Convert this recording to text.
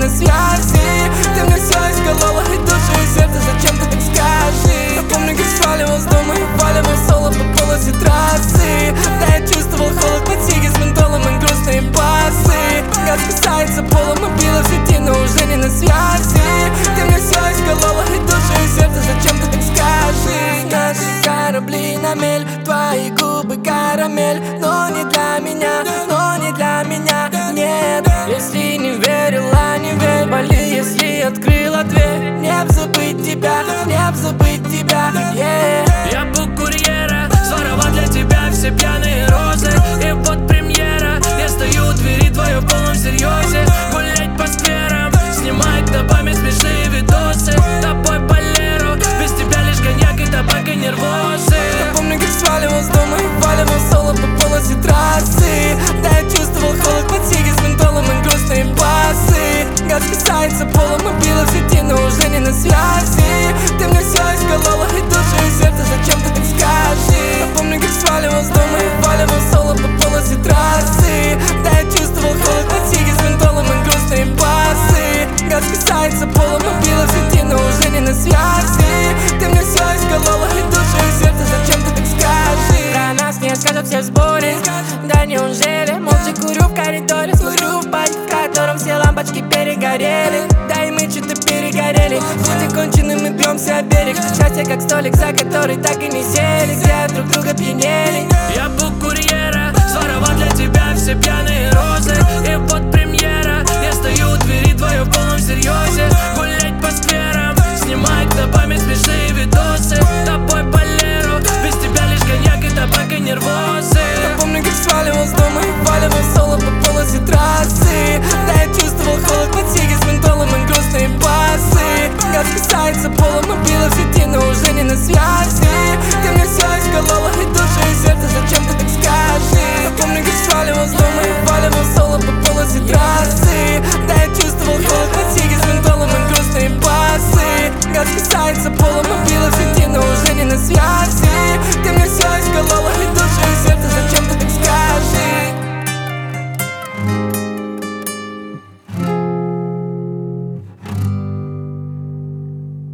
на связи. Ты мне все исколола и душу, и сердце, зачем ты так скажи? Я помню, как сваливал с дома и валивал соло по полосе трассы. Да, я чувствовал холод под сиги с ментолом и грустные басы. Газ касается пола, мобила в сети, но уже не на связи. Ты мне все исколола и душу, и сердце, зачем ты так скажи? Наши корабли на мель, твои губы карамель. Но не для меня, но не для меня, нет. Если не верила, не верь, боли, если открыла дверь. Не забыть тебя, не забыть тебя, yeah. Я бук курьера, своровал для тебя все пьяные розы. И вот премьера, я стою у двери твоей в полном серьезе. Гулять по скверам, снимать на память смешные видосы. Тобой болеру, без тебя лишь коньяк и табак и нервозы. Я помню, как сваливал с дома и валивал соло по полосе трассы. Да, я чувствовал холод под сиги с ментолом и грустные басы. Газ касается пола, мобила в сети, но уже не на связи. Ты мне все исколола и душу, и сердце, зачем ты так скажи? Я помню, как сваливал с дома и валивал соло по полосе трассы. Да, я чувствовал холод под сиги с ментолом и грустные басы. Газ касается пола, мобила в сети, но уже не на связи. Ты мне все исколола и душу, и сердце, зачем ты так скажи? Про нас не скажут все в сборе. Да неужели? Молча курю в коридоре, смотрю в парк, в котором все лампочки перегорели. Да и мы что-то перегорели. Будь кончены, мы бьемся о берег. Счастье как столик, за который так и не сели, где друг друга пьянели. Я бук курьера, своровал для тебя все пьяные розы. И вот премьера, я стою у двери твоей в полном серьезе. Гулять по скверам, снимать на память смешные видосы. Тобой болеру, без тебя лишь коньяк и табак и нервозы.